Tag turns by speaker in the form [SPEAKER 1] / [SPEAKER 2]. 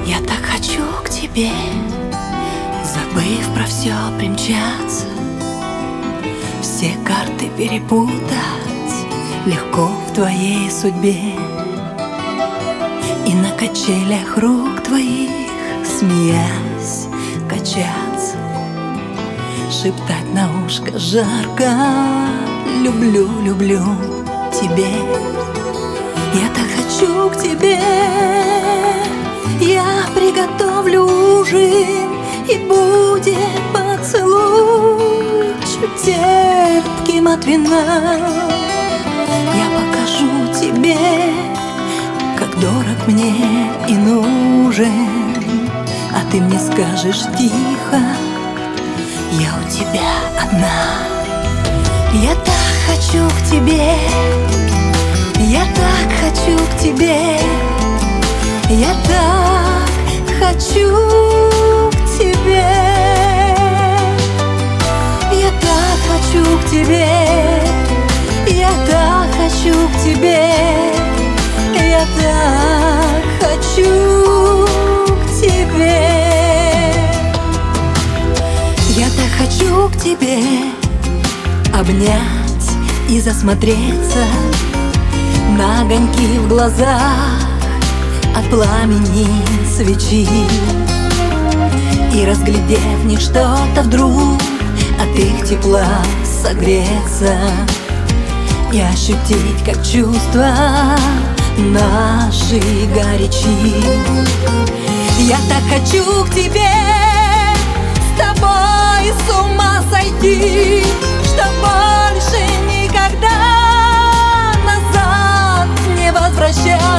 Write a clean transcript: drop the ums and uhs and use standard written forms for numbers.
[SPEAKER 1] Я так хочу к тебе, забыв про все, примчаться, все карты перепутать легко в твоей судьбе. И на качелях рук твоих, смеясь, качаться, шептать на ушко жарко: люблю, люблю тебе. Я так хочу к тебе, я приготовлю ужин, и будет поцелуй чуть терпким от вина. Я покажу тебе, как дорог мне и нужен, а ты мне скажешь тихо: я у тебя одна. Я так хочу к тебе, я так хочу к тебе, я так хочу к тебе, я так хочу к тебе, я так хочу к тебе, я так хочу к тебе. Я так хочу к тебе обнять и засмотреться на огоньки в глазах от пламени свечи, и, разглядев в них что-то, вдруг от их тепла согреться и ощутить, как чувства наши горячи. Я так хочу к тебе, с тобой с ума сойти, что больше никогда назад не возвращаться.